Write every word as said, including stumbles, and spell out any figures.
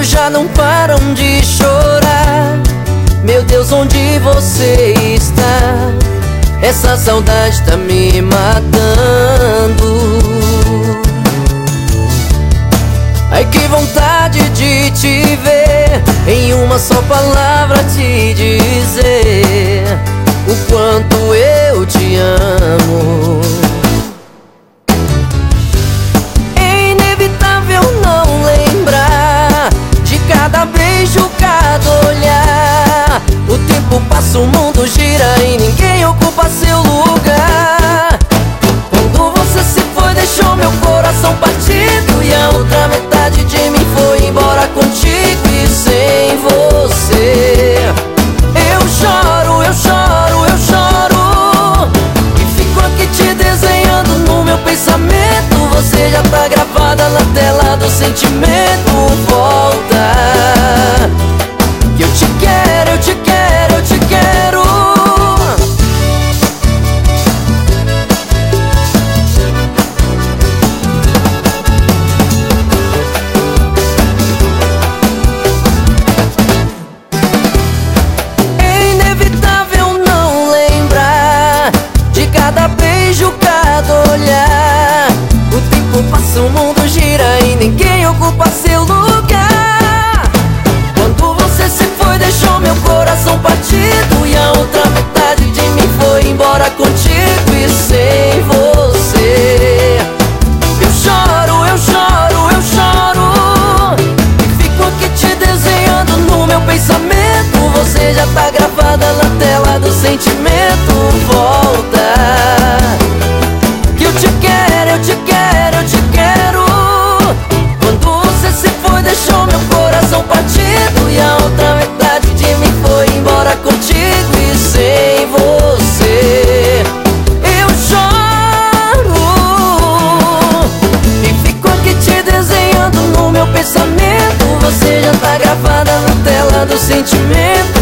já não param de chorar. Meu Deus, onde você está? Essa saudade tá me matando. Ai, que vontade de te ver, em uma só palavra te dizer o quanto eu te amo. É inevitável não lembrar de cada beijo, cada olhar. O tempo passa, o mundo gira e ninguém ocupa seu lugar. Quando você se foi, deixou meu coração partido, e a outra metade de mim foi embora contigo. E sem você eu choro, eu choro, eu choro, e fico aqui te desenhando no meu pensamento. Você já tá gravada na tela do sentimento. Volta, que eu te quero, eu te quero, eu te quero. É inevitável não lembrar de cada beijo, cada olhar. O tempo passa, o mundo gira e ninguém ocupa seu lugar. Quando você se foi, deixou meu coração partido, e a outra metade de mim foi embora contigo. E sem você eu choro, eu choro, eu choro, e fico aqui te desenhando no meu pensamento. Você já tá gravada na tela do sentimento. Volta, que eu te quero, eu te quero, eu te quero. Quando você se foi, deixou meu coração partido, e a outra metade de mim foi embora contigo. E sem você eu choro, e fico aqui te desenhando no meu pensamento. Você já tá gravada na tela do sentimento.